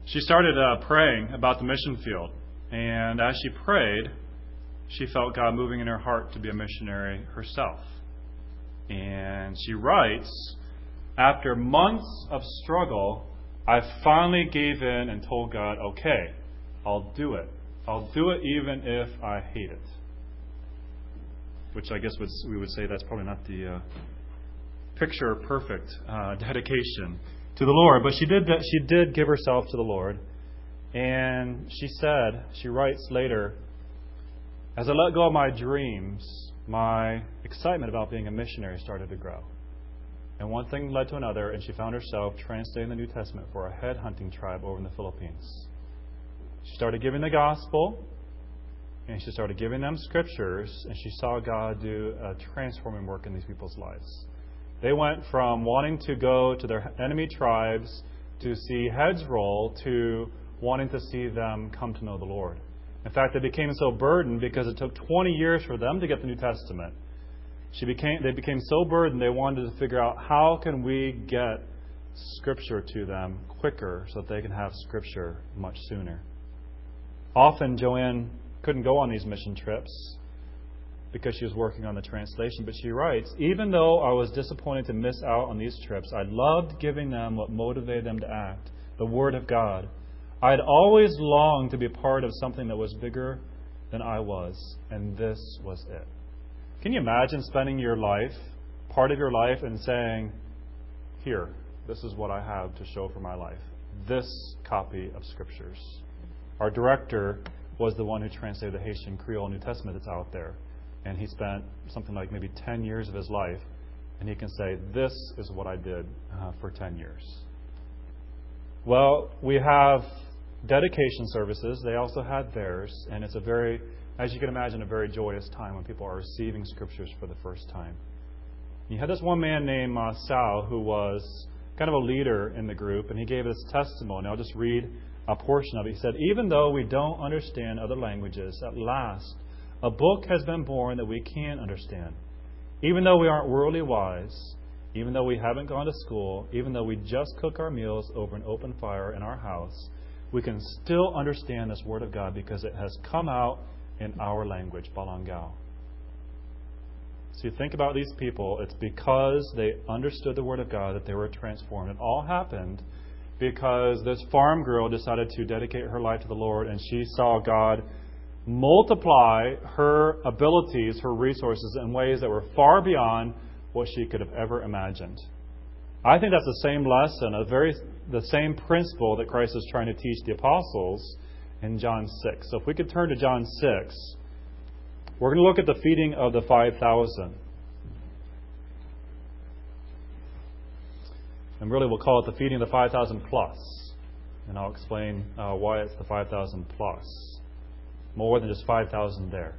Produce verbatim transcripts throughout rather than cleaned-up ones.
she started uh, praying about the mission field. And as she prayed, she felt God moving in her heart to be a missionary herself. And she writes, after months of struggle, I finally gave in and told God, okay, I'll do it. I'll do it even if I hate it. Which I guess would, we would say that's probably not the uh, picture perfect uh, dedication to the Lord. But she did that. She did give herself to the Lord. And she said, she writes later, as I let go of my dreams, my excitement about being a missionary started to grow. And one thing led to another, and she found herself translating the New Testament for a head-hunting tribe over in the Philippines. She started giving the gospel, and she started giving them scriptures, and she saw God do a transforming work in these people's lives. They went from wanting to go to their enemy tribes to see heads roll to wanting to see them come to know the Lord. In fact, they became so burdened because it took twenty years for them to get the New Testament. She became, they became so burdened they wanted to figure out how can we get Scripture to them quicker so that they can have Scripture much sooner. Often Joanne couldn't go on these mission trips because she was working on the translation. But she writes, even though I was disappointed to miss out on these trips, I loved giving them what motivated them to act, the Word of God. I had always longed to be part of something that was bigger than I was, and this was it. Can you imagine spending your life, part of your life, and saying, here, this is what I have to show for my life. This copy of Scriptures. Our director was the one who translated the Haitian Creole New Testament that's out there. And he spent something like maybe ten years of his life. And he can say, this is what I did uh, for ten years. Well, we have dedication services. They also had theirs. And it's a very, as you can imagine, a very joyous time when people are receiving Scriptures for the first time. You had this one man named uh, Sal who was kind of a leader in the group. And he gave this testimony. I'll just read a portion of it. He said, even though we don't understand other languages, at last, a book has been born that we can understand. Even though we aren't worldly wise, even though we haven't gone to school, even though we just cook our meals over an open fire in our house, we can still understand this Word of God because it has come out in our language, Balangao. So you think about these people, it's because they understood the Word of God that they were transformed. It all happened because this farm girl decided to dedicate her life to the Lord, and she saw God multiply her abilities, her resources in ways that were far beyond what she could have ever imagined. I think that's the same lesson, a very the same principle that Christ is trying to teach the apostles in John six. So if we could turn to John six, we're going to look at the feeding of the five thousand. And really we'll call it the feeding of the five thousand plus. And I'll explain uh, why it's the five thousand plus. More than just five thousand there.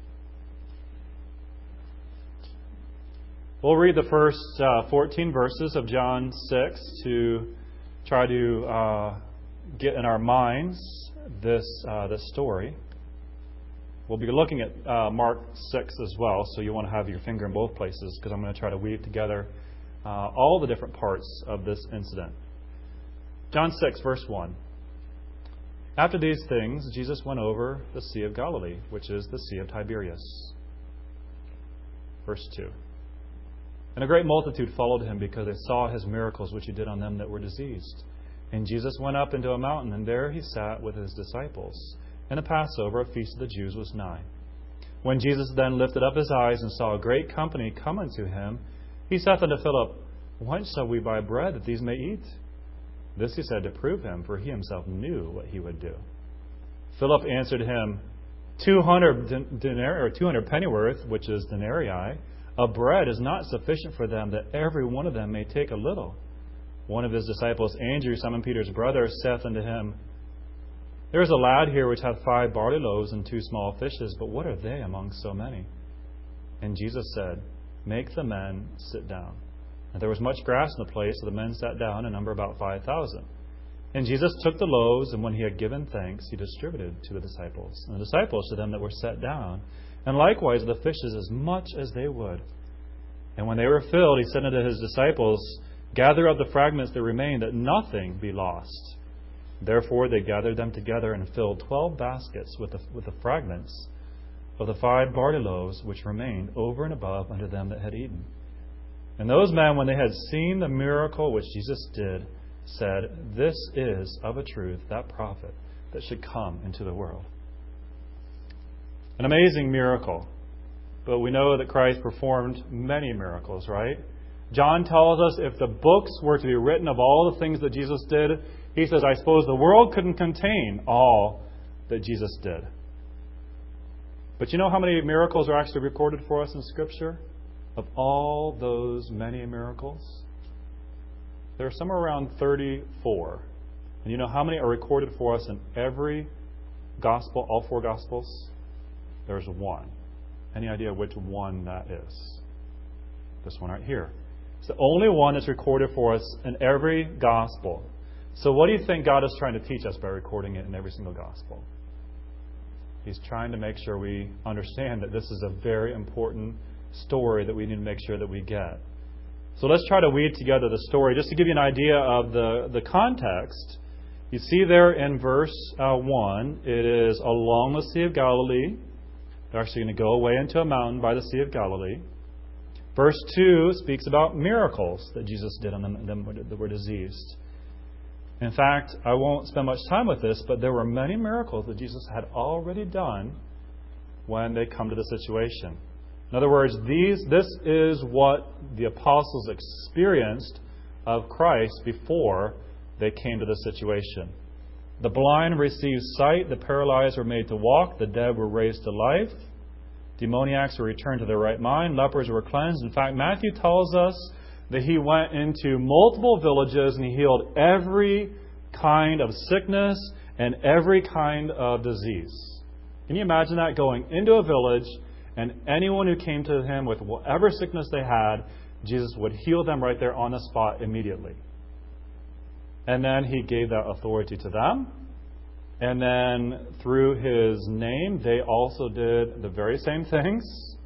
We'll read the first uh, fourteen verses of John six to try to uh, get in our minds this uh, this story. We'll be looking at uh, Mark six as well, so you want to have your finger in both places because I'm going to try to weave together uh, all the different parts of this incident. John six, verse one. After these things, Jesus went over the Sea of Galilee, which is the Sea of Tiberias. Verse two. And a great multitude followed him because they saw his miracles which he did on them that were diseased. And Jesus went up into a mountain, and there he sat with his disciples. And the Passover, a feast of the Jews, was nigh. When Jesus then lifted up his eyes and saw a great company come unto him, he saith unto Philip, Whence shall we buy bread that these may eat? This he said to prove him, for he himself knew what he would do. Philip answered him, Two hundred denarii, or two hundred pennyworth, which is denarii, of bread is not sufficient for them, that every one of them may take a little. One of his disciples, Andrew, Simon Peter's brother, saith unto him, There is a lad here which hath five barley loaves and two small fishes, but what are they among so many? And Jesus said, Make the men sit down. And there was much grass in the place, so the men sat down, and number about five thousand. And Jesus took the loaves, and when he had given thanks, he distributed to the disciples, and the disciples to them that were set down, and likewise the fishes as much as they would. And when they were filled, he said unto his disciples, Gather up the fragments that remain, that nothing be lost. Therefore they gathered them together and filled twelve baskets with the, with the fragments of the five barley loaves which remained over and above unto them that had eaten. And those men, when they had seen the miracle which Jesus did, said, This is of a truth that prophet that should come into the world. An amazing miracle. But we know that Christ performed many miracles, right? John tells us if the books were to be written of all the things that Jesus did, he says, I suppose the world couldn't contain all that Jesus did. But you know how many miracles are actually recorded for us in Scripture? Of all those many miracles? There are somewhere around thirty-four. And you know how many are recorded for us in every gospel, all four gospels? There's one. Any idea which one that is? This one right here. It's the only one that's recorded for us in every gospel. So what do you think God is trying to teach us by recording it in every single gospel? He's trying to make sure we understand that this is a very important story that we need to make sure that we get. So let's try to weave together the story. Just to give you an idea of the, the context, you see there in verse uh, one, it is along the Sea of Galilee. They're actually going to go away into a mountain by the Sea of Galilee. Verse two speaks about miracles that Jesus did on them, them that were diseased. In fact, I won't spend much time with this, but there were many miracles that Jesus had already done when they come to the situation. In other words, these this is what the apostles experienced of Christ before they came to the situation. The blind received sight, the paralyzed were made to walk, the dead were raised to life, demoniacs were returned to their right mind, lepers were cleansed. In fact, Matthew tells us that he went into multiple villages and he healed every kind of sickness and every kind of disease. Can you imagine that? Going into a village and anyone who came to him with whatever sickness they had, Jesus would heal them right there on the spot immediately. And then he gave that authority to them. And then through his name, they also did the very same things.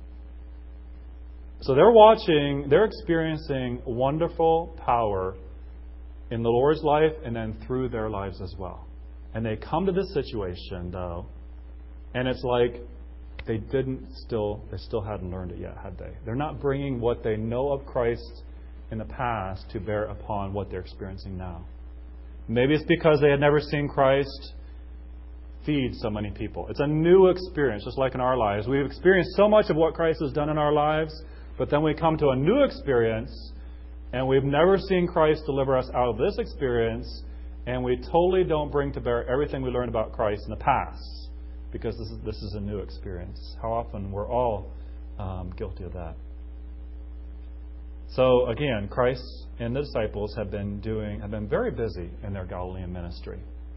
So they're watching, they're experiencing wonderful power in the Lord's life and then through their lives as well. And they come to this situation, though, and it's like they didn't still, they still hadn't learned it yet, had they? They're not bringing what they know of Christ in the past to bear upon what they're experiencing now. Maybe it's because they had never seen Christ feed so many people. It's a new experience, just like in our lives. We've experienced so much of what Christ has done in our lives, but then we come to a new experience, and we've never seen Christ deliver us out of this experience, and we totally don't bring to bear everything we learned about Christ in the past, because this is this is a new experience. How often we're all um, guilty of that. So again, Christ and the disciples have been doing have been very busy in their Galilean ministry.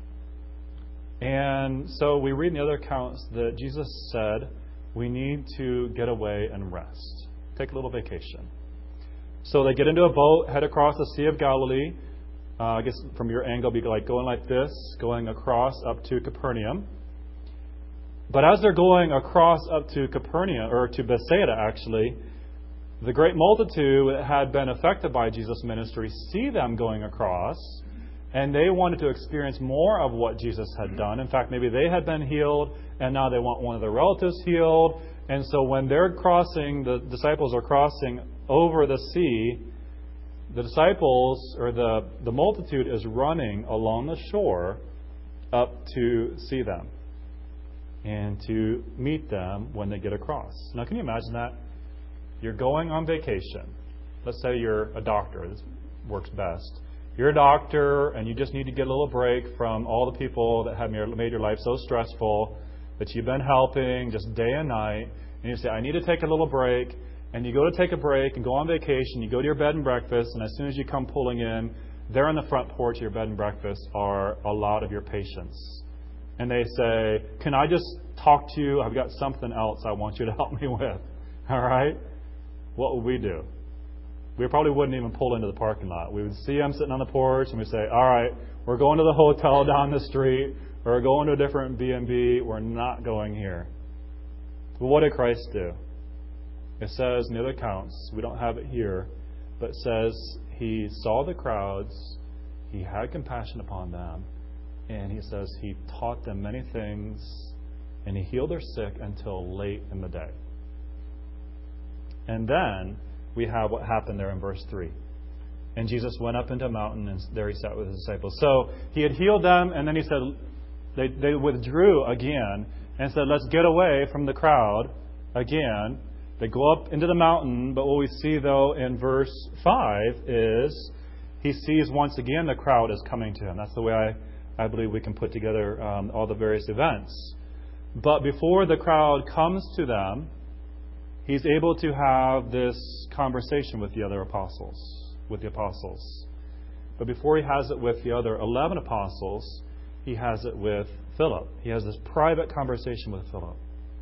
And so we read in the other accounts that Jesus said we need to get away and rest. Take a little vacation. So they get into a boat, head across the Sea of Galilee. Uh, I guess from your angle, it'd be like going like this, going across up to Capernaum. But as they're going across up to Capernaum, or to Bethsaida actually, the great multitude that had been affected by Jesus' ministry see them going across, and they wanted to experience more of what Jesus had done. In fact, maybe they had been healed, and now they want one of their relatives healed. And so when they're crossing, the disciples are crossing over the sea, the disciples, or the, the multitude is running along the shore up to see them and to meet them when they get across. Now, can you imagine that? You're going on vacation. Let's say you're a doctor. This works best. You're a doctor and you just need to get a little break from all the people that have made your life so stressful that you've been helping just day and night. And you say, I need to take a little break. And you go to take a break and go on vacation. You go to your bed and breakfast. And as soon as you come pulling in, there on the front porch of your bed and breakfast are a lot of your patients. And they say, can I just talk to you? I've got something else I want you to help me with. All right? What would we do? We probably wouldn't even pull into the parking lot. We would see them sitting on the porch and we'd say, all right, we're going to the hotel down the street, or we're going to a different B and B. We're not going here. But what did Christ do? It says in the other accounts, we don't have it here, but it says he saw the crowds, he had compassion upon them, And he says he taught them many things, and he healed their sick until late in the day. And then we have what happened there in verse three. And Jesus went up into a mountain, and there he sat with his disciples. So he had healed them, and then he said, they, they withdrew again and said, let's get away from the crowd again. They go up into the mountain, but what we see, though, in verse five is he sees once again the crowd is coming to him. That's the way I I believe we can put together um, all the various events. But before the crowd comes to them, he's able to have this conversation with the other apostles, with the apostles. But before he has it with the other eleven apostles, he has it with Philip. He has this private conversation with Philip.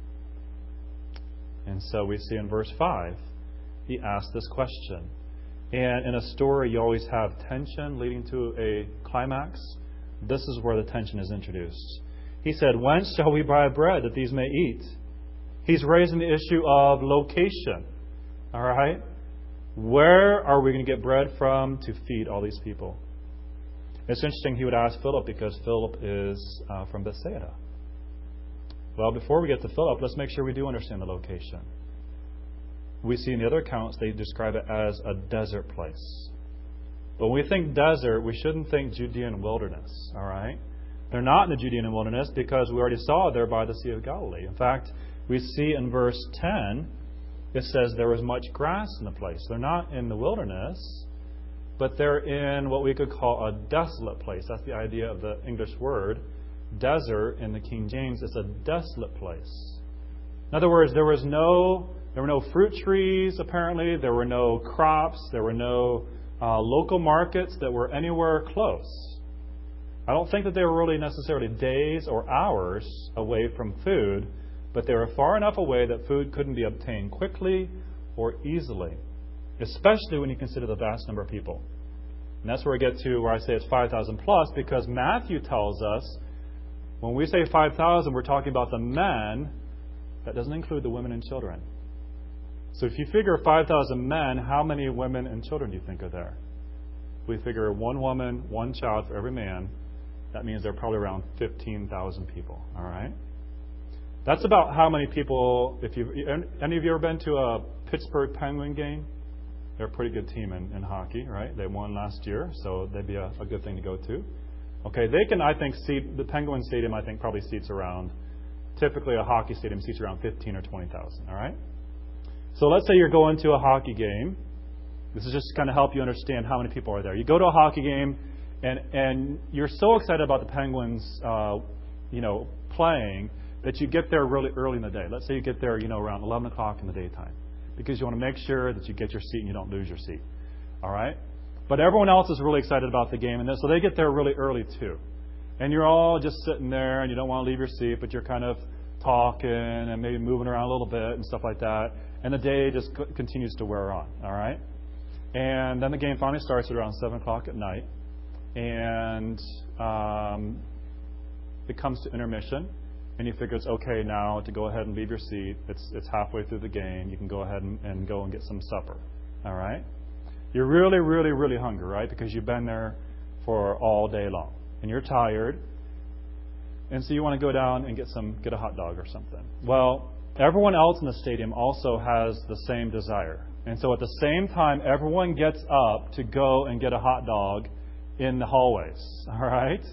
And so we see in verse five, he asks this question. And in a story, you always have tension leading to a climax. This is where the tension is introduced. He said, whence shall we buy bread that these may eat? He's raising the issue of location. All right? Where are we going to get bread from to feed all these people? It's interesting he would ask Philip because Philip is uh, from Bethsaida. Well, before we get to Philip, let's make sure we do understand the location. We see in the other accounts they describe it as a desert place. But when we think desert, we shouldn't think Judean wilderness, all right? They're not in the Judean wilderness because we already saw they're by the Sea of Galilee. In fact, we see in verse ten, it says there was much grass in the place. They're not in the wilderness, but they're in what we could call a desolate place. That's the idea of the English word. Desert in the King James is a desolate place. In other words, there was no, there were no fruit trees, apparently. There were no crops. There were no Uh, local markets that were anywhere close. I don't think that they were really necessarily days or hours away from food, but they were far enough away that food couldn't be obtained quickly or easily, especially when you consider the vast number of people. And that's where I get to where I say it's five thousand plus, because Matthew tells us when we say five thousand, we're talking about the men. That doesn't include the women and children. So if you figure five thousand men, how many women and children do you think are there? We figure one woman, one child for every man. That means there are probably around fifteen thousand people. All right? That's about how many people, if you any of you ever been to a Pittsburgh Penguin game? They're a pretty good team in, in hockey, right? They won last year, so they'd be a, a good thing to go to. Okay, they can, I think, seat, the Penguin Stadium, I think, probably seats around, typically a hockey stadium seats around fifteen or twenty thousand. All right? So let's say you're going to a hockey game. This is just to kind of help you understand how many people are there. You go to a hockey game, and and you're so excited about the Penguins, uh, you know, playing that you get there really early in the day. Let's say you get there, you know, around eleven o'clock in the daytime, because you want to make sure that you get your seat and you don't lose your seat. All right? But everyone else is really excited about the game, and so they get there really early too. And you're all just sitting there, and you don't want to leave your seat, but you're kind of talking and maybe moving around a little bit and stuff like that. And the day just c- continues to wear on, all right? And then the game finally starts at around seven o'clock at night. And um, it comes to intermission. And you figure it's okay now to go ahead and leave your seat. It's it's halfway through the game. You can go ahead and, and go and get some supper, all right? You're really, really, really hungry, right? Because you've been there for all day long. And you're tired. And so you want to go down and get some get a hot dog or something. Well, everyone else in the stadium also has the same desire. And so at the same time, everyone gets up to go and get a hot dog in the hallways. All right?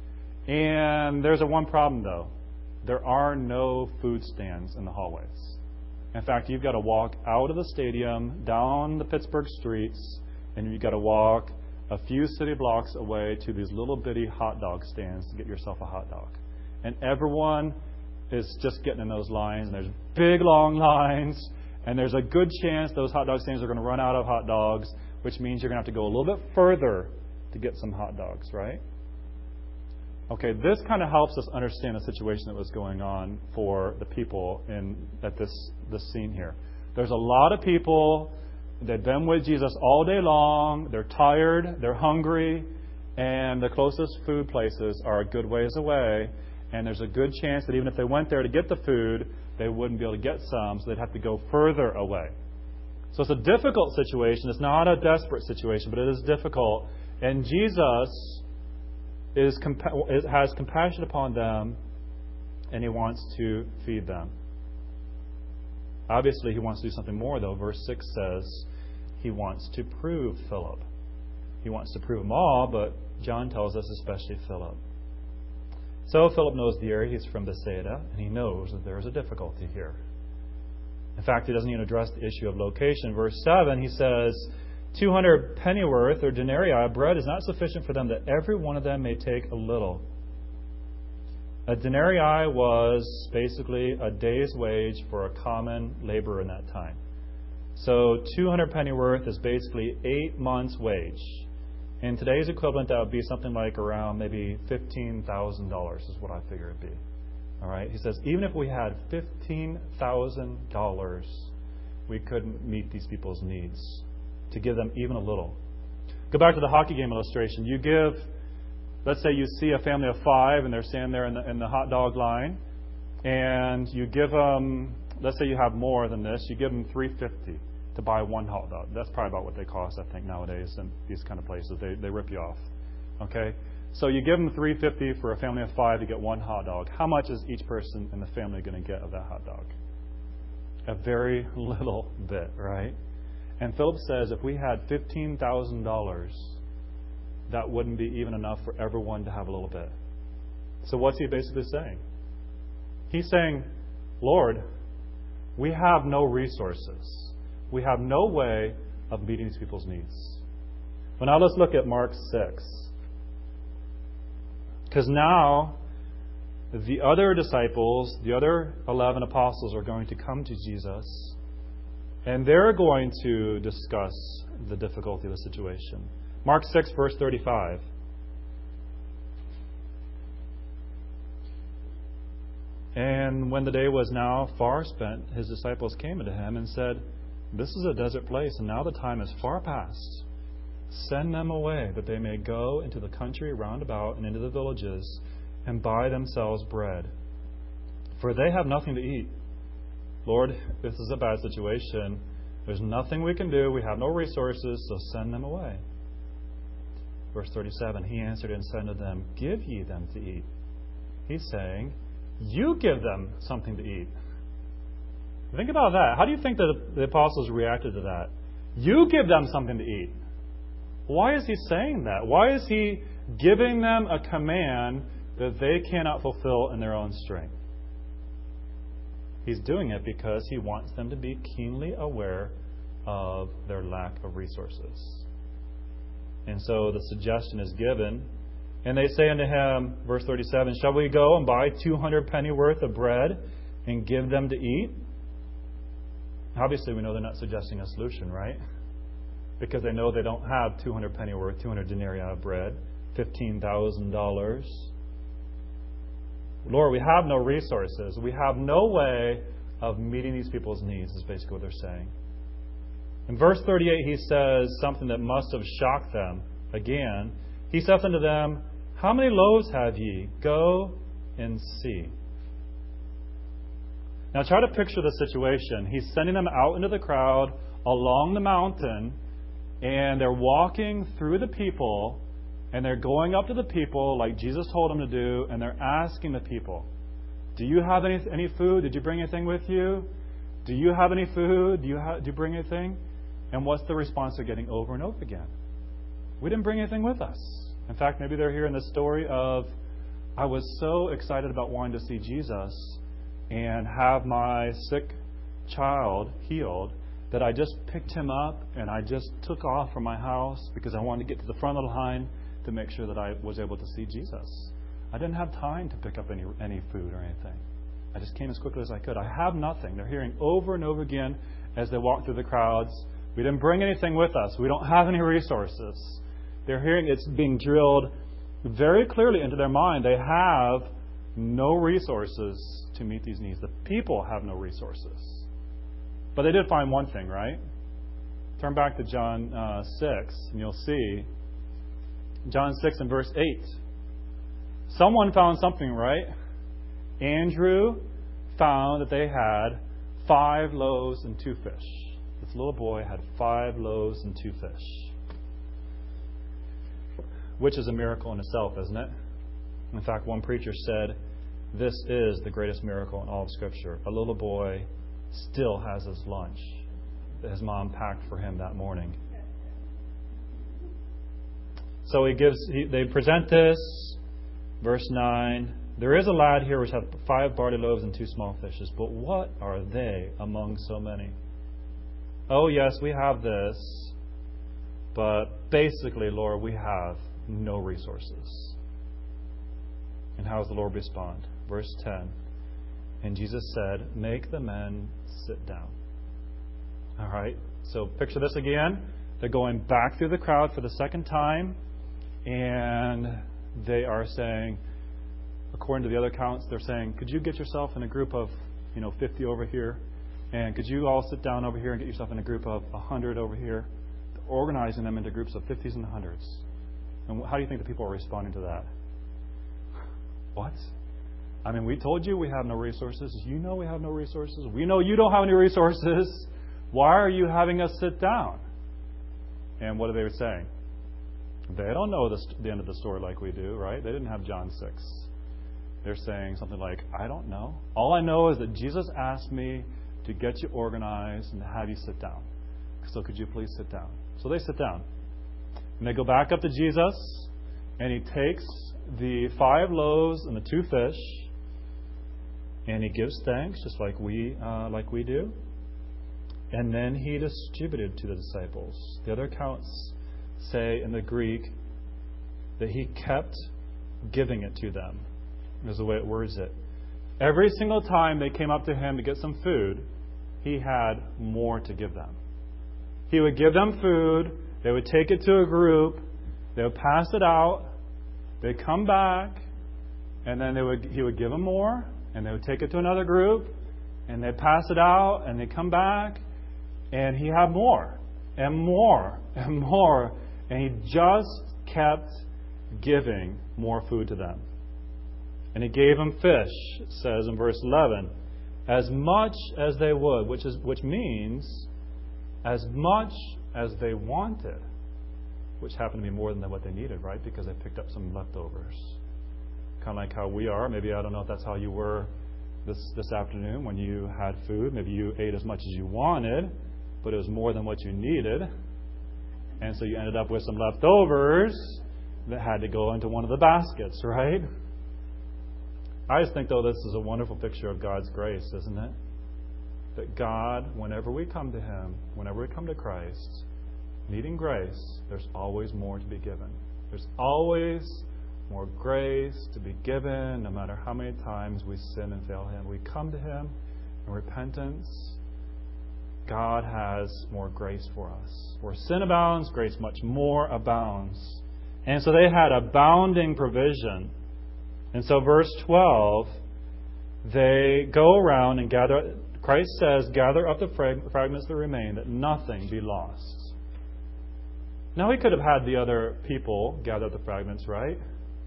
And there's a one problem, though. There are no food stands in the hallways. In fact, you've got to walk out of the stadium, down the Pittsburgh streets, and you've got to walk a few city blocks away to these little bitty hot dog stands to get yourself a hot dog. And everyone is just getting in those lines, and there's big, long lines, and there's a good chance those hot dog stands are going to run out of hot dogs, which means you're going to have to go a little bit further to get some hot dogs, right? Okay, this kind of helps us understand the situation that was going on for the people in at this this scene here. There's a lot of people. They've been with Jesus all day long. They're tired. They're hungry. And the closest food places are a good ways away. And there's a good chance that even if they went there to get the food, they wouldn't be able to get some, so they'd have to go further away. So it's a difficult situation. It's not a desperate situation, but it is difficult. And Jesus is compa- is, has compassion upon them, and he wants to feed them. Obviously, he wants to do something more, though. Verse six says he wants to prove Philip. He wants to prove them all, but John tells us especially Philip. So Philip knows the area. He's from Bethsaida, and he knows that there is a difficulty here. In fact, he doesn't even address the issue of location. Verse seven, he says, two hundred pennyworth or denarii of bread is not sufficient for them, that every one of them may take a little. A denarii was basically a day's wage for a common laborer in that time. So two hundred pennyworth is basically eight months' wage. In today's equivalent, that would be something like around maybe fifteen thousand dollars is what I figure it'd be. All right? He says, even if we had fifteen thousand dollars, we couldn't meet these people's needs. To give them even a little. Go back to the hockey game illustration. You give, let's say you see a family of five and they're standing there in the, in the hot dog line, and you give them, let's say you have more than this, you give them three hundred fifty dollars to buy one hot dog. That's probably about what they cost, I think, nowadays in these kind of places. They, they rip you off. Okay? So you give them three hundred fifty dollars for a family of five to get one hot dog. How much is each person in the family going to get of that hot dog? A very little bit, right? And Philip says if we had fifteen thousand dollars, that wouldn't be even enough for everyone to have a little bit. So what's he basically saying? He's saying, Lord, we have no resources. We have no way of meeting these people's needs. Well, now let's look at Mark six. Because now the other disciples, the other eleven apostles are going to come to Jesus, and they're going to discuss the difficulty of the situation. Mark six, verse thirty-five. And when the day was now far spent, his disciples came unto him and said, this is a desert place, and now the time is far past. Send them away, that they may go into the country round about and into the villages, and buy themselves bread. For they have nothing to eat. Lord, this is a bad situation. There's nothing we can do. We have no resources, so send them away. Verse thirty-seven, he answered and said to them, give ye them to eat. He's saying, you give them something to eat. Think about that. How do you think that the apostles reacted to that? You give them something to eat. Why is he saying that? Why is he giving them a command that they cannot fulfill in their own strength? He's doing it because he wants them to be keenly aware of their lack of resources. And so the suggestion is given. And they say unto him, verse thirty-seven, shall we go and buy two hundred pennyworth of bread and give them to eat? Obviously, we know they're not suggesting a solution, right? Because they know they don't have two hundred pennyworth, two hundred denarii of bread, fifteen thousand dollars. Lord, we have no resources. We have no way of meeting these people's needs, is basically what they're saying. In verse thirty-eight, he says something that must have shocked them. Again, he saith unto them, how many loaves have ye? Go and see. Now try to picture the situation. He's sending them out into the crowd along the mountain, and they're walking through the people, and they're going up to the people like Jesus told them to do, and they're asking the people, do you have any any food? Did you bring anything with you? Do you have any food? Do you, have, do you bring anything? And what's the response they're getting over and over again? We didn't bring anything with us. In fact, maybe they're hearing the story of, I was so excited about wanting to see Jesus and have my sick child healed that I just picked him up and I just took off from my house because I wanted to get to the front of the line to make sure that I was able to see Jesus. I didn't have time to pick up any any food or anything. I just came as quickly as I could. I have nothing. They're hearing over and over again as they walk through the crowds, we didn't bring anything with us. We don't have any resources. They're hearing it's being drilled very clearly into their mind. They have no resources to meet these needs. The people have no resources. But they did find one thing, right? Turn back to John uh, six, and you'll see John six and verse eight. Someone found something, right? Andrew found that they had five loaves and two fish. This little boy had five loaves and two fish. Which is a miracle in itself, isn't it? In fact, one preacher said, this is the greatest miracle in all of Scripture. A little boy still has his lunch that his mom packed for him that morning. So he gives. He, they present this, verse nine. There is a lad here which hath five barley loaves and two small fishes, but what are they among so many? Oh yes, we have this, but basically, Lord, we have no resources. And how does the Lord respond? Verse ten. And Jesus said, make the men sit down. All right, so picture this again. They're going back through the crowd for the second time, and they are saying, according to the other accounts, they're saying, could you get yourself in a group of, you know, fifty over here? And could you all sit down over here and get yourself in a group of one hundred over here? They're organizing them into groups of fifties and hundreds. And how do you think the people are responding to that? What? I mean, we told you we have no resources. You know we have no resources. We know you don't have any resources. Why are you having us sit down? And what are they saying? They don't know the, the end of the story like we do, right? They didn't have John six. They're saying something like, I don't know. All I know is that Jesus asked me to get you organized and to have you sit down. So could you please sit down? So they sit down. And they go back up to Jesus, and he takes the five loaves and the two fish, and he gives thanks, just like we uh, like we do. And then he distributed to the disciples. The other accounts say in the Greek that he kept giving it to them, is the way it words it. Every single time they came up to him to get some food, he had more to give them. He would give them food, they would take it to a group, they would pass it out, they'd come back, and then they would he would give them more, and they would take it to another group, and they'd pass it out, and they'd come back, and he had more, and more, and more, and he just kept giving more food to them. And he gave them fish, it says in verse eleven, as much as they would, which is which means as much as they wanted, which happened to be more than what they needed, right? Because they picked up some leftovers. Kind of like how we are. Maybe, I don't know if that's how you were this this afternoon when you had food. Maybe you ate as much as you wanted, but it was more than what you needed. And so you ended up with some leftovers that had to go into one of the baskets, right? I just think, though, this is a wonderful picture of God's grace, isn't it? That God, whenever we come to Him, whenever we come to Christ, needing grace, there's always more to be given. There's always more grace to be given, no matter how many times we sin and fail Him. We come to Him in repentance. God has more grace for us. Where sin abounds, grace much more abounds. And so they had abounding provision. And so verse twelve, they go around and gather, Christ says, gather up the frag- fragments that remain, that nothing be lost. Now, he could have had the other people gather up the fragments, right?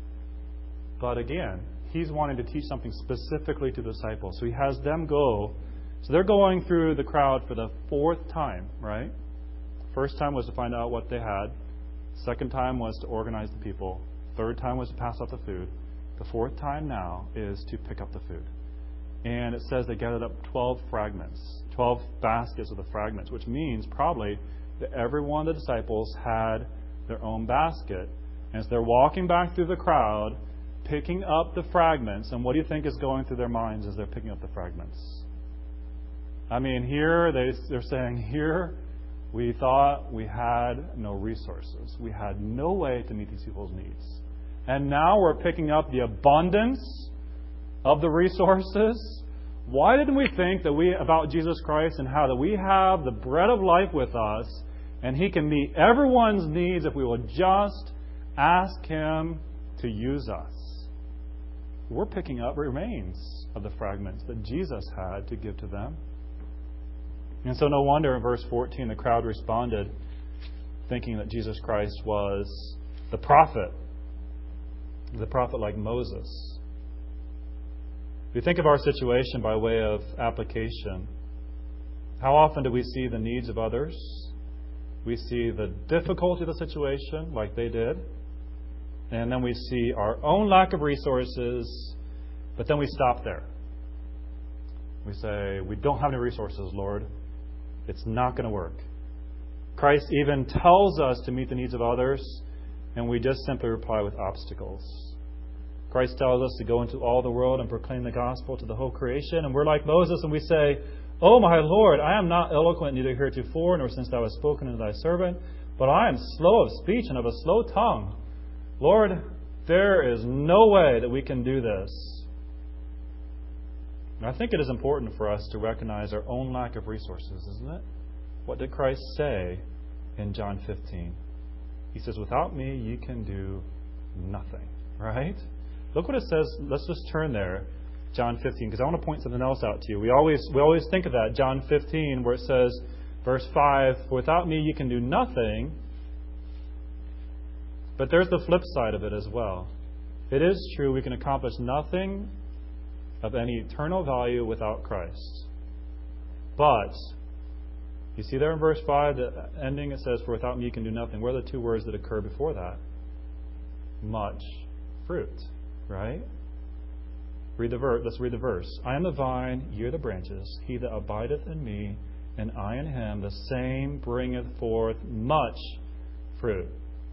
But again, he's wanting to teach something specifically to the disciples. So he has them go. So they're going through the crowd for the fourth time, right? First time was to find out what they had. Second time was to organize the people. Third time was to pass out the food. The fourth time now is to pick up the food. And it says they gathered up twelve fragments, twelve baskets of the fragments, which means probably that every one of the disciples had their own basket. And as they're walking back through the crowd, picking up the fragments, and what do you think is going through their minds as they're picking up the fragments? I mean, here they, they're saying, here we thought we had no resources. We had no way to meet these people's needs. And now we're picking up the abundance of the resources. Why didn't we think that we about Jesus Christ and how that we have the bread of life with us and He can meet everyone's needs if we will just ask Him to use us? We're picking up remains of the fragments that Jesus had to give to them. And so no wonder in verse fourteen the crowd responded thinking that Jesus Christ was the prophet, the prophet like Moses. If you think of our situation by way of application, how often do we see the needs of others? We see the difficulty of the situation like they did. And then we see our own lack of resources, but then we stop there. We say, we don't have any resources, Lord. It's not going to work. Christ even tells us to meet the needs of others, and we just simply reply with obstacles. Christ tells us to go into all the world and proclaim the gospel to the whole creation, and we're like Moses and we say, "Oh my Lord, I am not eloquent neither heretofore nor since thou hast spoken unto thy servant, but I am slow of speech and of a slow tongue. Lord, there is no way that we can do this." And I think it is important for us to recognize our own lack of resources, isn't it? What did Christ say in John fifteen? He says, "Without me, you can do nothing." Right? Look what it says. Let's just turn there, John fifteen, because I want to point something else out to you. We always we always think of that, John fifteen, where it says, verse five, "Without me, you can do nothing." But there's the flip side of it as well. It is true we can accomplish nothing of any eternal value without Christ. But you see there in verse five, the ending, it says, "For without me you can do nothing." What are the two words that occur before that? Much fruit, right? Read the verse. Let's read the verse. "I am the vine, ye are the branches. He that abideth in me, and I in him, the same bringeth forth much fruit."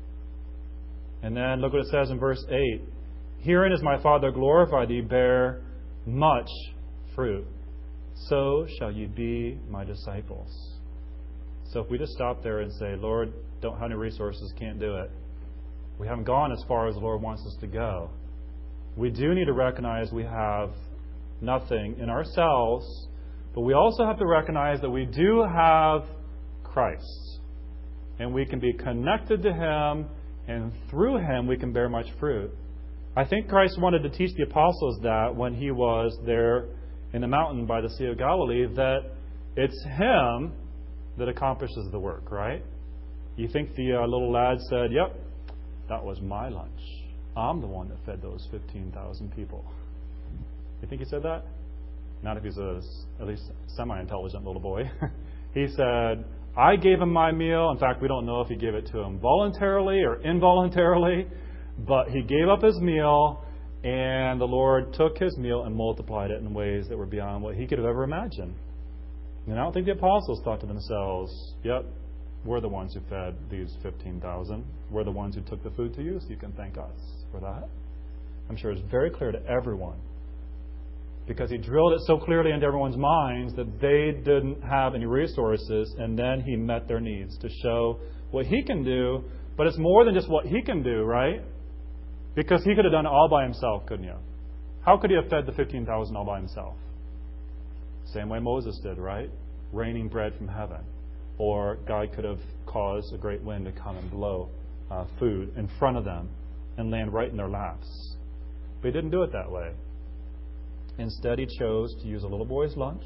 And then look what it says in verse eight. "Herein is my Father glorified, that ye bear much fruit. So shall ye be my disciples." So if we just stop there and say, "Lord, don't have any resources, can't do it," we haven't gone as far as the Lord wants us to go. We do need to recognize we have nothing in ourselves, but we also have to recognize that we do have Christ. And we can be connected to Him, and through Him we can bear much fruit. I think Christ wanted to teach the apostles that when He was there in the mountain by the Sea of Galilee, that it's Him that accomplishes the work, right? You think the uh, little lad said, "Yep, that was my lunch. I'm the one that fed those fifteen thousand people." You think he said that? Not if he's a, at least semi-intelligent little boy. He said, "I gave him my meal." In fact, we don't know if he gave it to him voluntarily or involuntarily, but he gave up his meal, and the Lord took his meal and multiplied it in ways that were beyond what he could have ever imagined. And I don't think the apostles thought to themselves, "Yep, we're the ones who fed these fifteen thousand. We're the ones who took the food to you, so you can thank us for that." I'm sure it's very clear to everyone, because He drilled it so clearly into everyone's minds that they didn't have any resources, and then He met their needs to show what He can do. But it's more than just what He can do, right? Because He could have done it all by Himself, couldn't He? How could He have fed the fifteen thousand all by Himself? Same way Moses did, right? Raining bread from heaven. Or God could have caused a great wind to come and blow uh, food in front of them and land right in their laps. But He didn't do it that way. Instead, He chose to use a little boy's lunch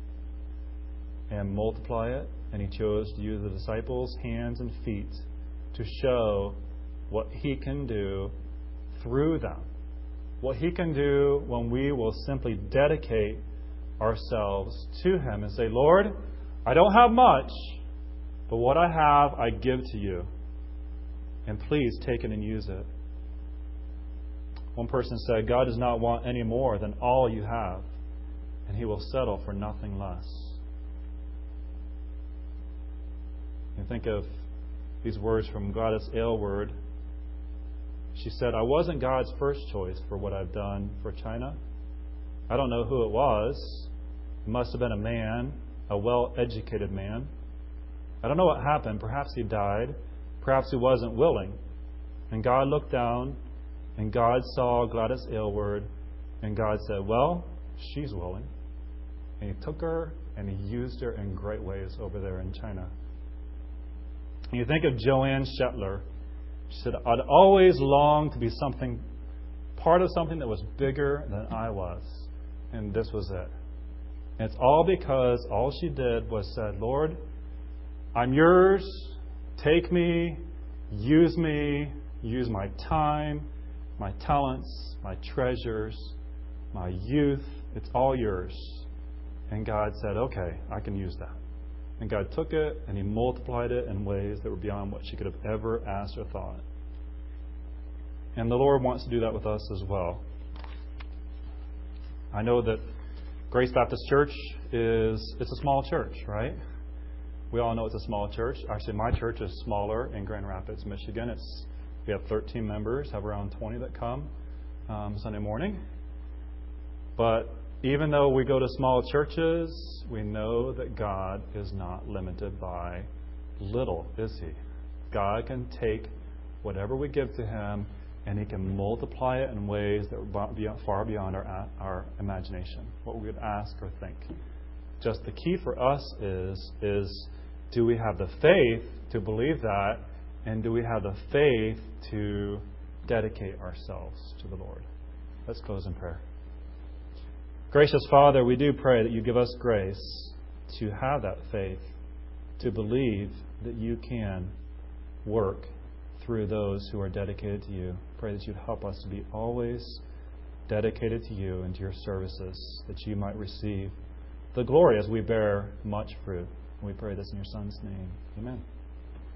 and multiply it. And He chose to use the disciples' hands and feet to show what He can do through them. What He can do when we will simply dedicate ourselves to Him and say, "Lord, I don't have much, but what I have, I give to you. And please take it and use it." One person said, "God does not want any more than all you have, and He will settle for nothing less." You think of these words from Gladys Aylward. She said, "I wasn't God's first choice for what I've done for China. I don't know who it was. It must have been a man, a well-educated man. I don't know what happened. Perhaps he died. Perhaps he wasn't willing. And God looked down, and God saw Gladys Aylward, and God said, well, she's willing." And He took her, and He used her in great ways over there in China. And you think of Joanne Shetler. She said, "I'd always longed to be something, part of something that was bigger than I was. And this was it." And it's all because all she did was said, "Lord, I'm yours. Take me, use me, use my time, my talents, my treasures, my youth. It's all yours." And God said, "Okay, I can use that." And God took it and He multiplied it in ways that were beyond what she could have ever asked or thought. And the Lord wants to do that with us as well. I know that Grace Baptist Church is it's a small church, right? We all know it's a small church. Actually, my church is smaller in Grand Rapids, Michigan. It's we have thirteen members, have around twenty that come um, Sunday morning. But even though we go to small churches, we know that God is not limited by little, is He? God can take whatever we give to Him, and He can multiply it in ways that are far beyond our our imagination, what we would ask or think. Just the key for us is is do we have the faith to believe that, and do we have the faith to dedicate ourselves to the Lord? Let's close in prayer. Gracious Father, we do pray that you give us grace to have that faith, to believe that you can work through those who are dedicated to you. Pray that you'd help us to be always dedicated to you and to your services, that you might receive the glory as we bear much fruit. We pray this in your Son's name. Amen.